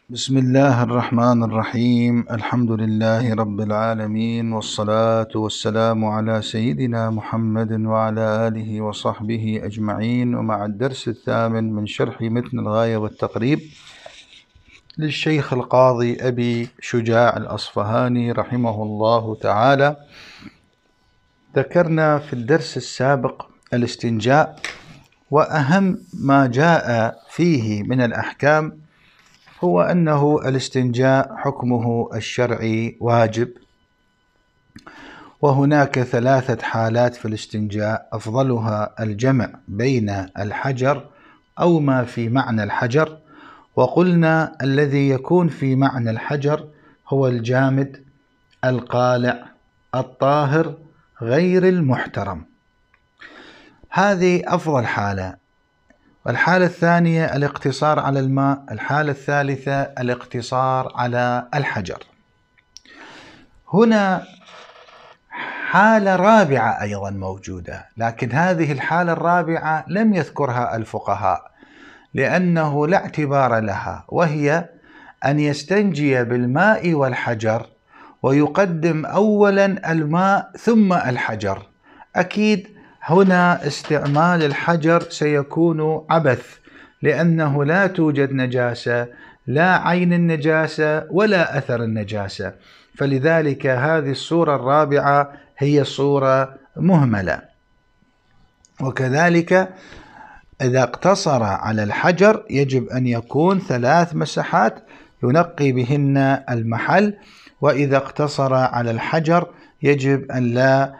بسم الله الرحمن الرحيم. الحمد لله رب العالمين، والصلاة والسلام على سيدنا محمد وعلى آله وصحبه أجمعين. ومع الدرس الثامن من شرح متن الغاية والتقريب للشيخ القاضي أبي شجاع الأصفهاني رحمه الله تعالى. ذكرنا في الدرس السابق الاستنجاء، وأهم ما جاء فيه من الأحكام هو أنه الاستنجاء حكمه الشرعي واجب، وهناك 3 حالات في الاستنجاء، أفضلها الجمع بين الحجر أو ما في معنى الحجر. وقلنا الذي يكون في معنى الحجر هو الجامد القالع الطاهر غير المحترم، هذه أفضل حالة. الحالة الثانية الاقتصار على الماء، الحالة الثالثة الاقتصار على الحجر. هنا حالة رابعة أيضا موجودة، لكن هذه الحالة الرابعة لم يذكرها الفقهاء لأنه لا اعتبار لها، وهي أن يستنجي بالماء والحجر ويقدم أولا الماء ثم الحجر. أكيد هنا استعمال الحجر سيكون عبث، لأنه لا توجد نجاسة، لا عين النجاسة ولا أثر النجاسة، فلذلك هذه الصورة الرابعة هي صورة مهملة. وكذلك إذا اقتصر على الحجر يجب أن يكون 3 مسحات ينقي بهن المحل، وإذا اقتصر على الحجر يجب أن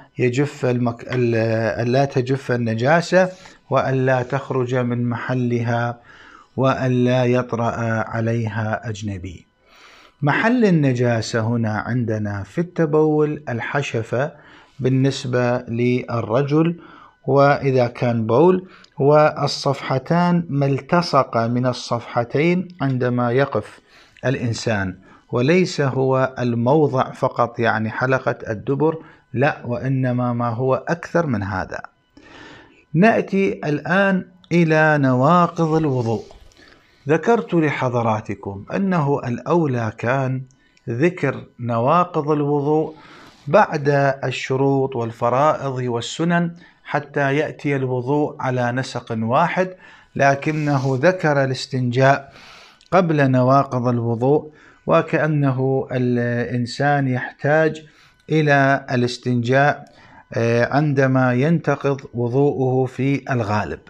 لا تجف النجاسة، وأن لا تخرج من محلها، وأن لا يطرأ عليها أجنبي. محل النجاسة هنا عندنا في التبول الحشفة بالنسبة للرجل، وإذا كان بول، والصفحتان ما التصق من الصفحتين عندما يقف الإنسان، وليس هو الموضع فقط يعني حلقة الدبر، لا، وإنما ما هو أكثر من هذا. نأتي الآن إلى نواقض الوضوء. ذكرت لحضراتكم أنه الأولى كان ذكر نواقض الوضوء بعد الشروط والفرائض والسنن حتى يأتي الوضوء على نسق واحد، لكنه ذكر الاستنجاء قبل نواقض الوضوء، وكأنه الإنسان يحتاج إلى الاستنجاء عندما ينتقض وضوءه في الغالب.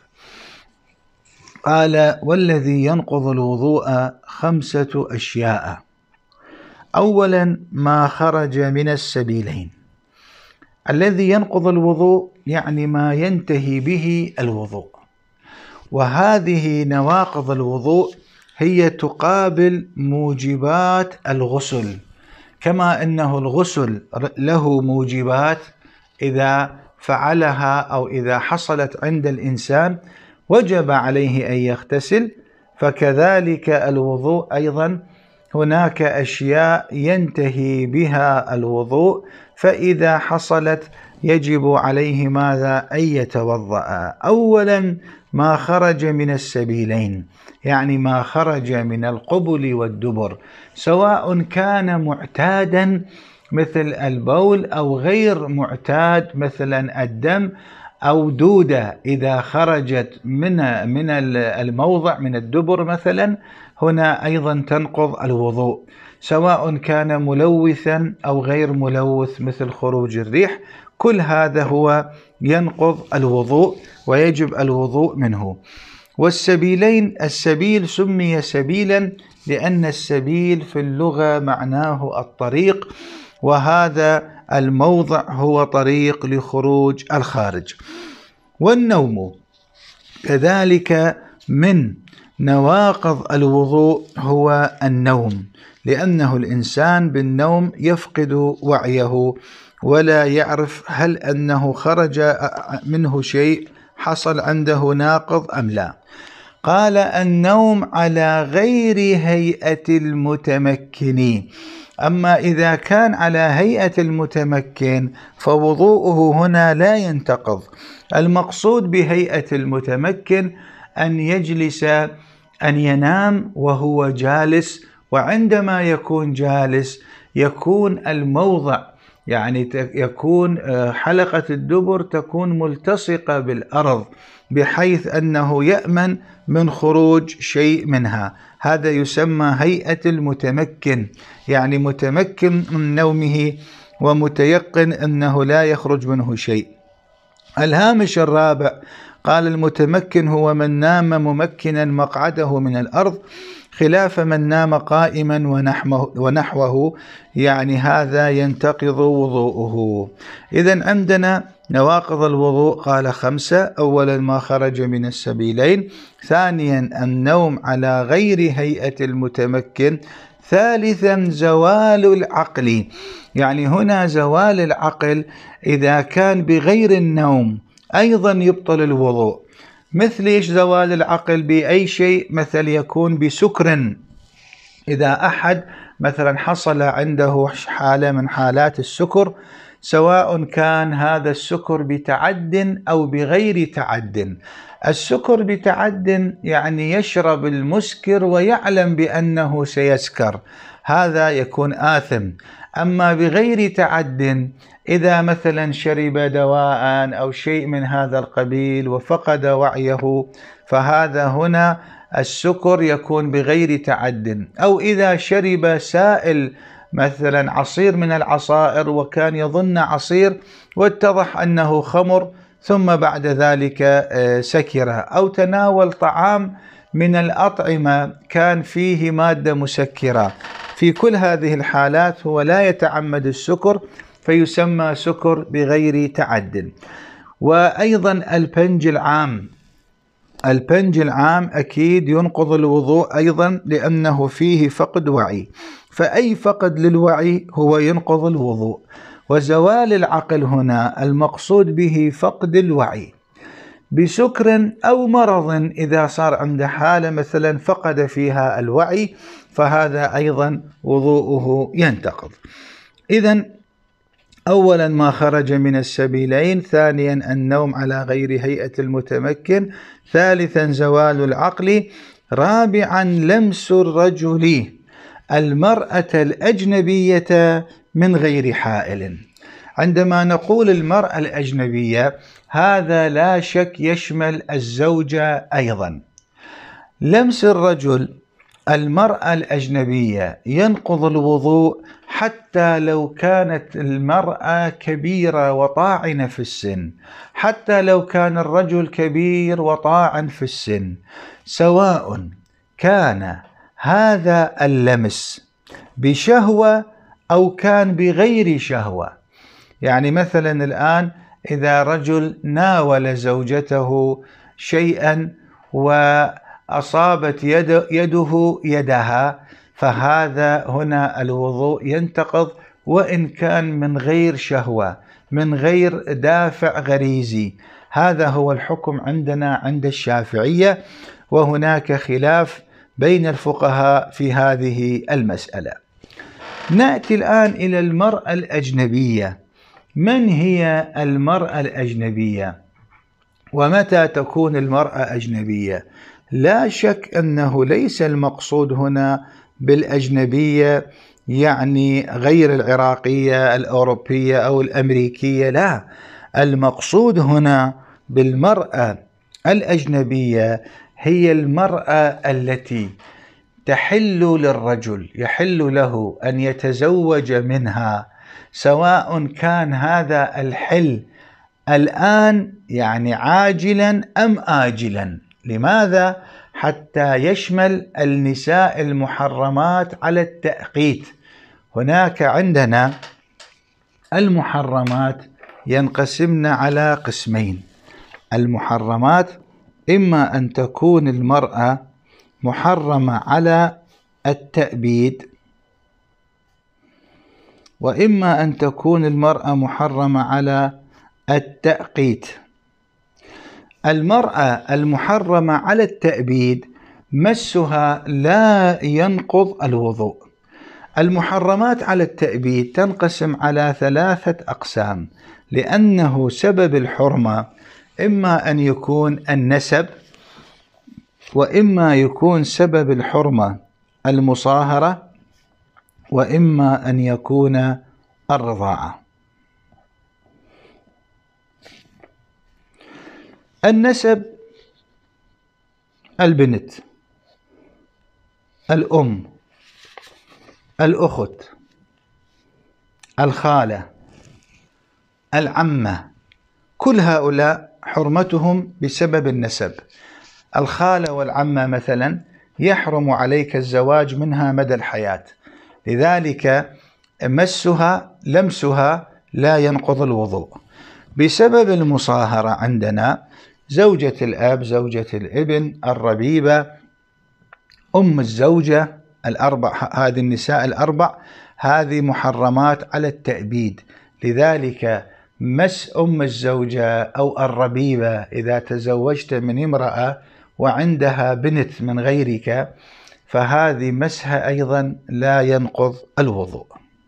قال: والذي ينقض الوضوء 5 أشياء. أولا ما خرج من السبيلين. الذي ينقض الوضوء يعني ما ينتهي به الوضوء، وهذه نواقض الوضوء هي تقابل موجبات الغسل، كما أنه الغسل له موجبات إذا فعلها أو إذا حصلت عند الإنسان وجب عليه أن يغتسل، فكذلك الوضوء أيضا هناك أشياء ينتهي بها الوضوء، فإذا حصلت يجب عليه ماذا؟ أن يتوضأ. أولا ما خرج من السبيلين، يعني ما خرج من القبل والدبر، سواء كان معتادا مثل البول أو غير معتاد مثلا الدم أو دودة إذا خرجت من الموضع من الدبر مثلا، هنا أيضا تنقض الوضوء، سواء كان ملوثا أو غير ملوث مثل خروج الريح، كل هذا هو ينقض الوضوء ويجب الوضوء منه. والسبيلين، السبيل سمي سبيلا لأن السبيل في اللغة معناه الطريق، وهذا الموضع هو طريق لخروج الخارج. والنوم كذلك من نواقض الوضوء هو النوم، لأنه الإنسان بالنوم يفقد وعيه ولا يعرف هل أنه خرج منه شيء حصل عنده ناقض أم لا. قال: النوم على غير هيئة المتمكن. أما إذا كان على هيئة المتمكن فوضوءه هنا لا ينتقض. المقصود بهيئة المتمكن أن يجلس، أن ينام وهو جالس وعندما يكون جالس يكون الموضع يعني يكون حلقة الدبر تكون ملتصقة بالأرض بحيث أنه يأمن من خروج شيء منها. هذا يسمى هيئة المتمكن، يعني متمكن من نومه ومتيقن أنه لا يخرج منه شيء. الهامش الرابع قال: المتمكن هو من نام ممكنا مقعده من الأرض، خلاف من نام قائما ونحوه، يعني هذا ينتقض وضوءه. إذن عندنا نواقض الوضوء قال 5: أولا ما خرج من السبيلين، ثانيا النوم على غير هيئة المتمكن، ثالثا زوال العقل. يعني هنا زوال العقل إذا كان بغير النوم أيضا يبطل الوضوء. مثل إيش زوال العقل؟ بأي شيء، مثل يكون بسكر. إذا أحد مثلا حصل عنده حالة من حالات السكر، سواء كان هذا السكر بتعد أو بغير تعد. السكر بتعد يعني يشرب المسكر ويعلم بأنه سيسكر، هذا يكون آثم. أما بغير تعد، إذا مثلا شرب دواء أو شيء من هذا القبيل وفقد وعيه، فهذا هنا السكر يكون بغير تعد. أو إذا شرب سائل مثلا عصير من العصائر وكان يظن عصير واتضح أنه خمر ثم بعد ذلك سكر، أو تناول طعام من الأطعمة كان فيه مادة مسكرة، في كل هذه الحالات هو لا يتعمد السكر فيسمى سكر بغير تعد. وأيضا البنج العام، البنج العام أكيد ينقض الوضوء أيضا لأنه فيه فقد وعي، فأي فقد للوعي هو ينقض الوضوء. وزوال العقل هنا المقصود به فقد الوعي بسكر أو مرض، إذا صار عنده حالة مثلا فقد فيها الوعي فهذا أيضا وضوءه ينتقض. إذن أولا ما خرج من السبيلين، ثانيا النوم على غير هيئة المتمكن، ثالثا زوال العقل، رابعا لمس الرجل المرأة الأجنبية من غير حائل. عندما نقول المرأة الأجنبية هذا لا شك يشمل الزوجة أيضا. لمس الرجل المرأة الأجنبية ينقض الوضوء حتى لو كانت المرأة كبيرة وطاعنة في السن، حتى لو كان الرجل كبير وطاعن في السن، سواء كان هذا اللمس بشهوة أو كان بغير شهوة. يعني مثلا الآن إذا رجل ناول زوجته شيئا وأصابت يده يدها، فهذا هنا الوضوء ينتقض وإن كان من غير شهوة، من غير دافع غريزي. هذا هو الحكم عندنا عند الشافعية، وهناك خلاف بين الفقهاء في هذه المسألة. نأتي الآن إلى المرأة الأجنبية. من هي المرأة الأجنبية؟ ومتى تكون المرأة أجنبية؟ لا شك أنه ليس المقصود هنا بالأجنبية يعني غير العراقية الأوروبية أو الأمريكية، لا، المقصود هنا بالمرأة الأجنبية هي المرأة التي تحل للرجل، يحل له أن يتزوج منها، سواء كان هذا الحل الآن يعني عاجلا أم آجلا. لماذا؟ حتى يشمل النساء المحرمات على التأقيت. هناك عندنا المحرمات ينقسمن على قسمين. المحرمات إما أن تكون المرأة محرمة على التأبيد، وإما أن تكون المرأة محرمة على التأقيت. المرأة المحرمة على التأبيد مسها لا ينقض الوضوء. المحرمات على التأبيد تنقسم على 3 أقسام، لأنه سبب الحرمة إما أن يكون النسب، وإما يكون سبب الحرمة المصاهرة وإما أن يكون الرضاعة. النسب: البنت، الأم، الأخت، الخالة، العمة، كل هؤلاء حرمتهم بسبب النسب. الخالة والعمة مثلا يحرم عليك الزواج منها مدى الحياة، لذلك لمسها لا ينقض الوضوء. بسبب المصاهرة عندنا زوجة الأب، زوجة الابن، الربيبة، أم الزوجة، هذه النساء الأربع هذه محرمات على التأبيد. لذلك مس أم الزوجة أو الربيبة إذا تزوجت من امرأة وعندها بنت من غيرك فهذه مسها أيضا لا ينقض الوضوء.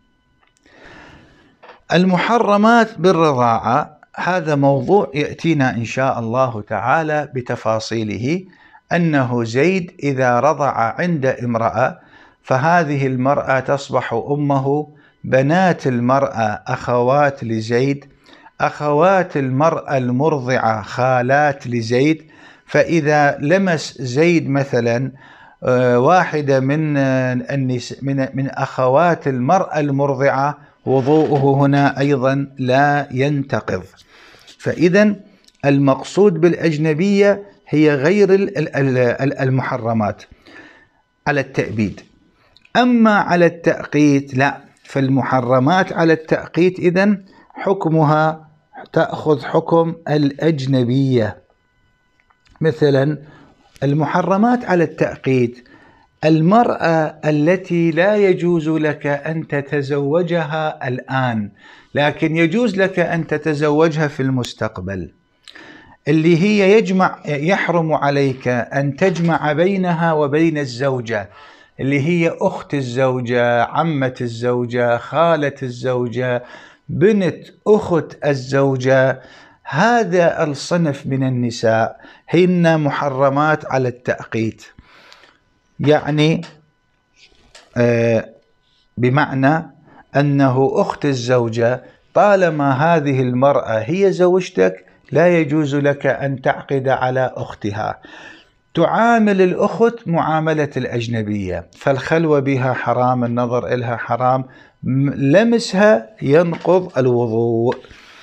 المحرمات بالرضاعة هذا موضوع يأتينا إن شاء الله تعالى بتفاصيله، أنه زيد إذا رضع عند امرأة فهذه المرأة تصبح أمه، بنات المرأة أخوات لزيد، أخوات المرأة المرضعة خالات لزيد. فإذا لمس زيد مثلا واحدة من أخوات المرأة المرضعة وضوءه هنا أيضا لا ينتقض. فإذا المقصود بالأجنبية هي غير المحرمات على التأبيد. أما على التأقيت لا، فالمحرمات على التأقيت إذن حكمها تأخذ حكم الأجنبية. مثلا المحرمات على التأقيت: المرأة التي لا يجوز لك أن تتزوجها الآن لكن يجوز لك أن تتزوجها في المستقبل، اللي هي يحرم عليك أن تجمع بينها وبين الزوجة، اللي هي أخت الزوجة، عمة الزوجة، خالة الزوجة، بنت أخت الزوجة. هذا الصنف من النساء هن محرمات على التأقيت، يعني بمعنى أنه أخت الزوجة طالما هذه المرأة هي زوجتك لا يجوز لك أن تعقد على أختها. تعامل الأخت معاملة الأجنبية، فالخلوة بها حرام، النظر إلها حرام، لمسها ينقض الوضوء.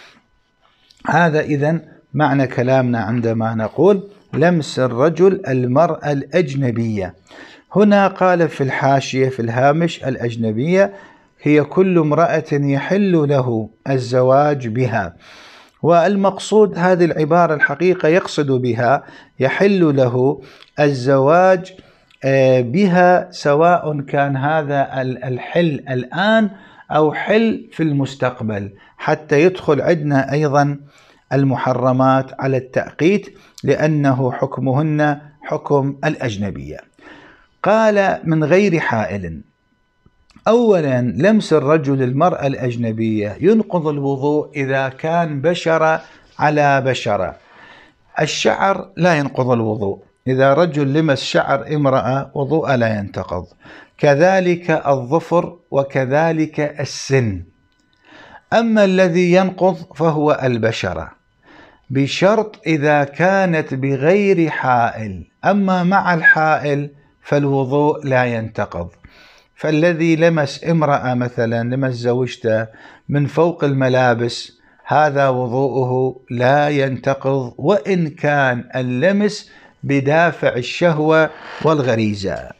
هذا إذن معنى كلامنا عندما نقول لمس الرجل المرأة الأجنبية. هنا قال في الحاشية في الهامش: الأجنبية هي كل امرأة يحل له الزواج بها. والمقصود هذه العبارة الحقيقة يقصد بها يحل له الزواج بها، سواء كان هذا الحل الآن أو حل في المستقبل، حتى يدخل عندنا أيضا المحرمات على التأقيت لأنه حكمهن حكم الأجنبية. قال: من غير حائل. أولا لمس الرجل المرأة الأجنبية ينقض الوضوء إذا كان بشرة على بشرة. الشعر لا ينقض الوضوء، إذا رجل لمس شعر امرأة وضوء لا ينتقض، كذلك الظفر وكذلك السن. أما الذي ينقض فهو البشرة، بشرط إذا كانت بغير حائل، أما مع الحائل فالوضوء لا ينتقض. فالذي لمس امرأة مثلا لمس زوجته من فوق الملابس هذا وضوءه لا ينتقض، وإن كان اللمس بدافع الشهوة والغريزة.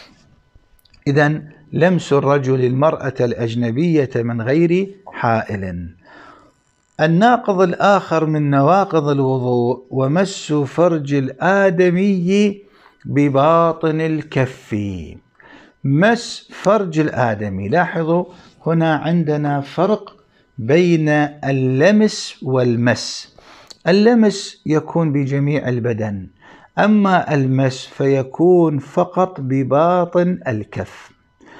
إذن لمس الرجل المرأة الأجنبية من غير حائل. الناقض الآخر من نواقض الوضوء: ومس فرج الآدمي بباطن الكف. مس فرج الآدمي، لاحظوا هنا عندنا فرق بين اللمس والمس. اللمس يكون بجميع البدن، أما المس فيكون فقط بباطن الكف.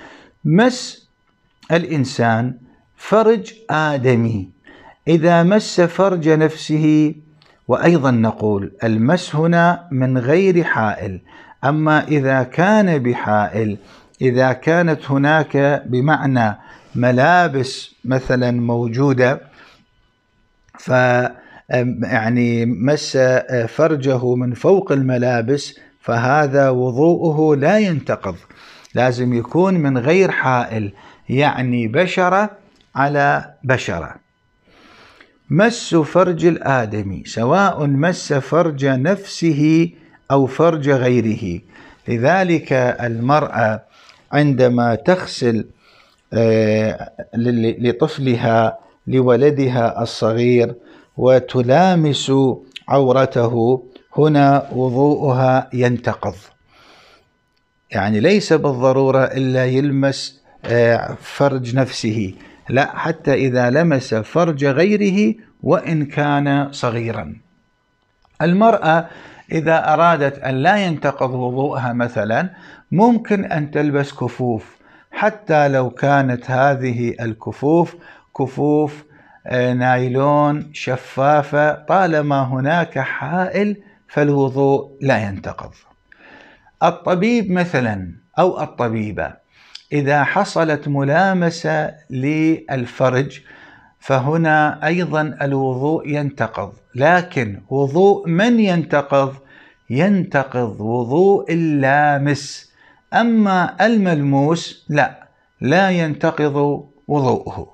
مس الإنسان فرج آدمي، إذا مس فرج نفسه، وأيضا نقول المس هنا من غير حائل، أما إذا كان بحائل، إذا كانت هناك بمعنى ملابس مثلا موجودة يعني مس فرجه من فوق الملابس، فهذا وضوءه لا ينتقض، لازم يكون من غير حائل، يعني بشرة على بشرة. مس فرج الآدمي سواء مس فرج نفسه أو فرج غيره، لذلك المرأة عندما تغسل لطفلها لولدها الصغير وتلامس عورته، هنا وضوءها ينتقض، يعني ليس بالضرورة إلا يلمس فرج نفسه، لا، حتى إذا لمس فرج غيره وإن كان صغيرا. المرأة إذا أرادت أن لا ينتقض وضوءها مثلا ممكن أن تلبس كفوف، حتى لو كانت هذه الكفوف كفوف نايلون شفافة، طالما هناك حائل فالوضوء لا ينتقض. الطبيب مثلا أو الطبيبة إذا حصلت ملامسة للفرج فهنا أيضا الوضوء ينتقض، لكن وضوء من ينتقض؟ ينتقض وضوء اللامس، أما الملموس لا ينتقض وضوءه.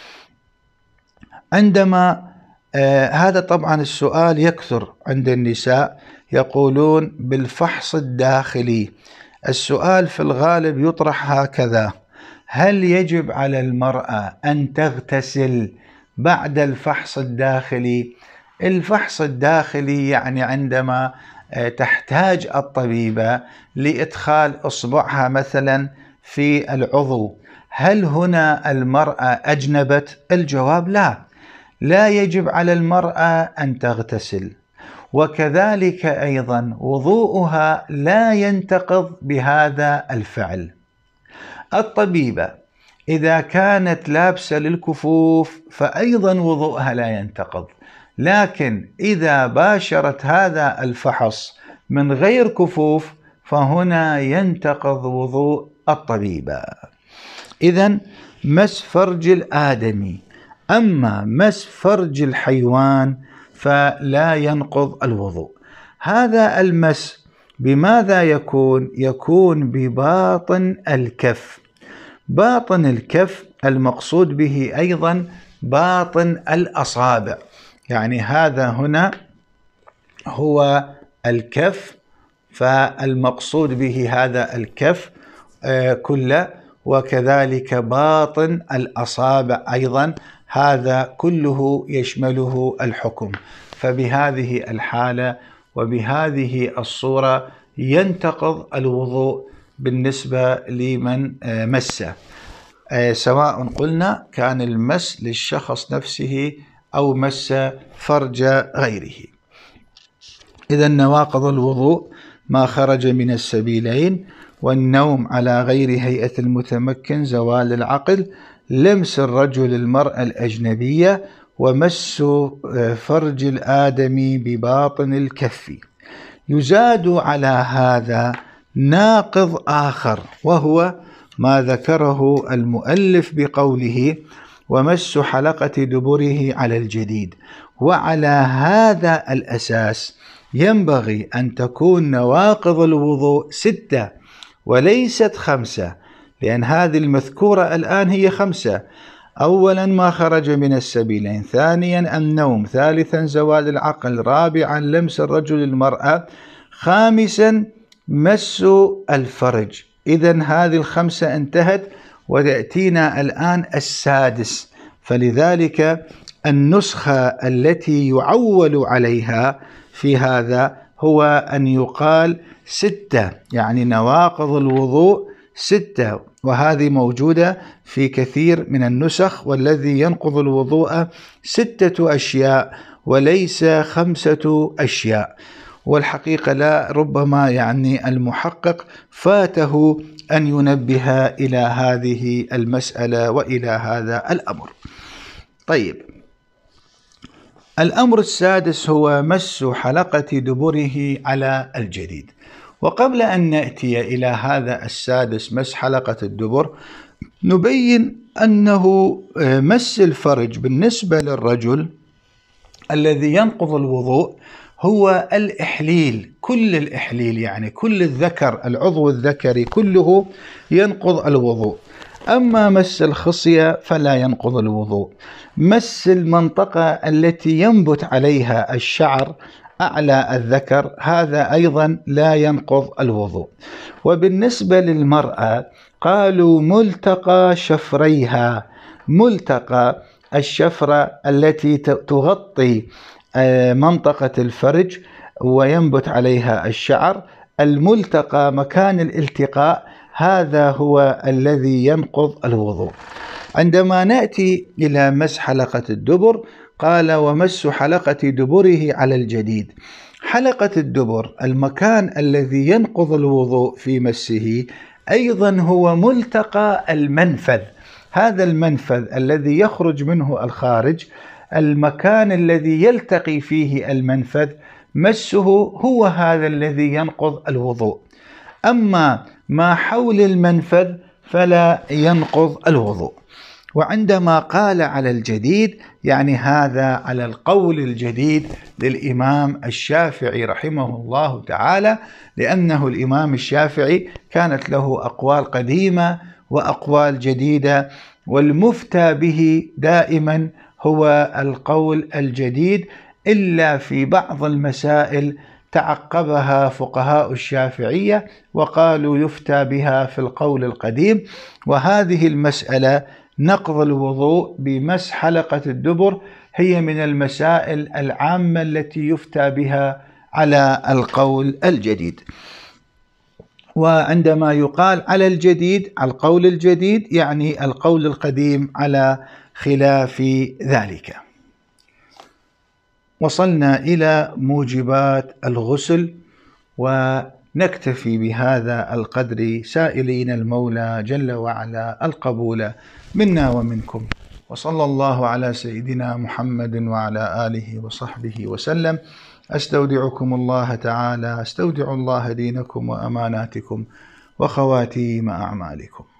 عندما هذا طبعا السؤال يكثر عند النساء، يقولون بالفحص الداخلي. السؤال في الغالب يطرح هكذا: هل يجب على المرأة أن تغتسل بعد الفحص الداخلي؟ الفحص الداخلي يعني عندما تحتاج الطبيبة لإدخال إصبعها مثلا في العضو، هل هنا المرأة أجنبت؟ الجواب لا يجب على المرأة أن تغتسل، وكذلك أيضا وضوءها لا ينتقض بهذا الفعل. الطبيبة إذا كانت لابسة للكفوف فأيضا وضوءها لا ينتقض، لكن إذا باشرت هذا الفحص من غير كفوف فهنا ينتقض وضوء الطبيبة. إذن مس فرج الآدمي، أما مس فرج الحيوان فلا ينقض الوضوء. هذا المس بماذا يكون؟ يكون بباطن الكف. باطن الكف المقصود به أيضا باطن الأصابع، يعني هذا هنا هو الكف، فالمقصود به هذا الكف كله، وكذلك باطن الأصابع أيضا، هذا كله يشمله الحكم. فبهذه الحالة وبهذه الصورة ينتقض الوضوء بالنسبة لمن مسه، سواء قلنا كان المس للشخص نفسه أو مس فرج غيره. إذا نواقض الوضوء ما خرج من السبيلين: والنوم على غير هيئة المتمكن، زوال العقل، لمس الرجل المرأة الأجنبية، ومس فرج الآدمي بباطن الكف. يزاد على هذا ناقض آخر، وهو ما ذكره المؤلف بقوله: ومس حلقة دبره على الجديد. وعلى هذا الأساس ينبغي أن تكون نواقض الوضوء 6 وليست 5، لأن هذه المذكورة الآن هي 5: أولا ما خرج من السبيلين، ثانيا النوم، ثالثا زوال العقل، رابعا لمس الرجل المرأة، خامسا مس الفرج. إذن هذه 5 انتهت، ويأتينا الآن السادس. فلذلك النسخة التي يعول عليها في هذا هو أن يقال 6، يعني نواقض الوضوء 6، وهذه موجودة في كثير من النسخ، والذي ينقض الوضوء 6 أشياء وليس 5 أشياء. والحقيقة لا، ربما يعني المحقق فاته أن ينبه إلى هذه المسألة وإلى هذا الأمر. طيب، الأمر السادس هو مس حلقة دبره على الجديد. وقبل أن نأتي إلى هذا السادس، مس حلقة الدبر، نبين أنه مس الفرج بالنسبة للرجل الذي ينقض الوضوء هو الإحليل، كل الإحليل، يعني كل الذكر، العضو الذكري كله ينقض الوضوء. أما مس الخصية فلا ينقض الوضوء. مس المنطقة التي ينبت عليها الشعر أعلى الذكر هذا أيضا لا ينقض الوضوء. وبالنسبة للمرأة قالوا ملتقى شفريها، ملتقى الشفرة التي تغطي منطقة الفرج وينبت عليها الشعر، الملتقى مكان الالتقاء هذا هو الذي ينقض الوضوء. عندما نأتي إلى مس حلقة الدبر قال ومس حلقة دبره على الجديد. حلقة الدبر المكان الذي ينقض الوضوء في مسه أيضا هو ملتقى المنفذ، هذا المنفذ الذي يخرج منه الخارج، المكان الذي يلتقي فيه المنفذ مسه هو هذا الذي ينقض الوضوء. أما ما حول المنفذ فلا ينقض الوضوء. وعندما قال على الجديد يعني هذا على القول الجديد للإمام الشافعي رحمه الله تعالى، لأنه الإمام الشافعي كانت له أقوال قديمة وأقوال جديدة، والمفتى به دائما هو القول الجديد، إلا في بعض المسائل تعقبها فقهاء الشافعية وقالوا يفتى بها في القول القديم. وهذه المسألة نقض الوضوء بمس حلقة الدبر هي من المسائل العامة التي يفتى بها على القول الجديد. وعندما يقال على الجديد، على القول الجديد، يعني القول القديم على خلاف ذلك. وصلنا إلى موجبات الغسل، ونكتفي بهذا القدر سائلين المولى جل وعلا القبول منا ومنكم. وصلى الله على سيدنا محمد وعلى آله وصحبه وسلم. أستودعكم الله تعالى، أستودع الله دينكم وأماناتكم وخواتيم أعمالكم.